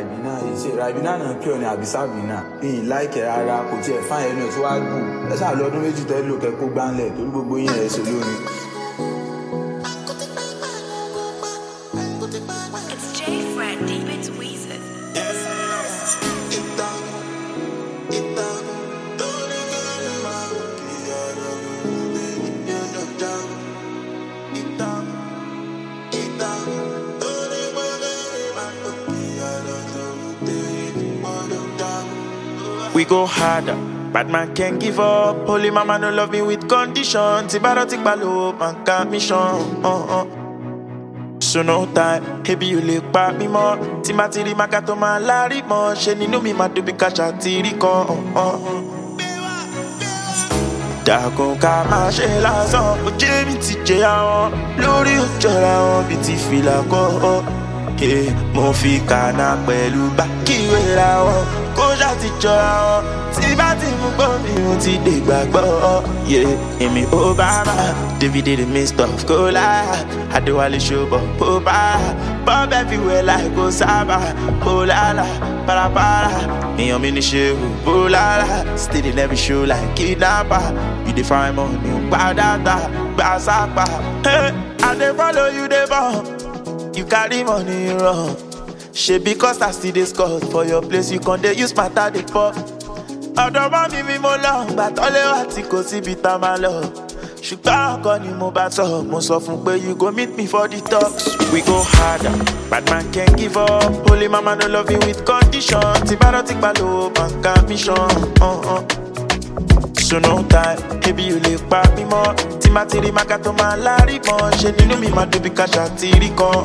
Ribina yìí ṣe Ribina náà kí ọ ní àbí Sabina ìyìn láìkẹ́ rárá kò tiẹ̀ fáyẹn ẹnu ẹ̀ tí wàá gùn ẹ ṣáà lọ́dún méjì tẹ́lẹ̀ lò kẹ́kọ̀ọ́ gbáńlẹ̀ torí gbogbo yín ẹ̀ ṣe lórin. It's J-Fred, deep into Weezer. We go harder, bad man can't give up. Holy mama no love me with conditions. Tibarotic balo, man can't mission. So no time, baby you look back me more. Timatiri makato ma lari mo. She ni no mi ma do be kasha tiri ko. Dakon ka ma she lásán. Oje mi ti jẹ àwọn lórí òjòra wọn bí ti fìlà kọ́. Mo fi kànáà pẹ̀lú bákìwé ra wọn. Kójà ti jọra wọn, tí bá ti mú gbọ́ mi ò ti dé gbàgbọ́. Èmi Obama, David the midst of Kola, Adéwálé ṣòbọ̀ Popa, Bob everywhere like Osaba, Olala, Parapara, èèyàn mi ní ṣe Olala, still in every show like kidnapper, you dey find money, gba data, gba sápà. I dey follow you dey born, you carry money run. She because I see this call for your place, you can dey use matter dey pop. Ọ̀dọ̀ mọ́ mi mo lọ, gbàtọ́lé wà tí kò síbi tá a máa lọ. Ṣùgbọ́n ọkọ ni mo bá tọ̀, mo sọ fún pé you go meet me for the talks. We go harder, bad man can't give up. Holy mama no love you with conditions. Tibarotic balo, man can't mission. So no time, baby you lè pa mí mọ́. Timatiri makato máa lárí mọ́. Ṣé nínú mi máa dóbi káṣá tìrí kan?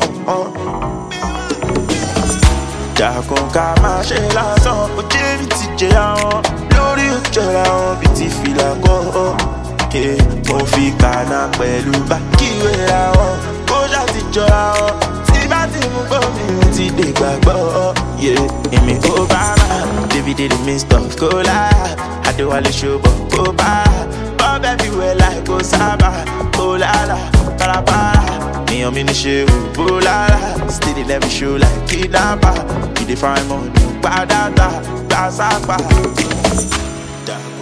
Dakon ka ma ṣe lásán, oje mi ti jẹ àwọn lórí òjòra wọn bí ti fìlà kọ́. Mo fi kànáà pẹ̀lú bákìwé ra wọn, kójà ti jọra wọn, tí bá ti mú gbọ́ mi ò ti dé gbàgbọ́. Èmi Obama, David the midst of Kola, Adéwálé ṣòbọ̀ Popa, Bob everywhere like Osaba, Olala, Parapara. èèyàn mi ní ṣe Olala, still in every show like kidnapper. You dey find money, gba data, gba sápà.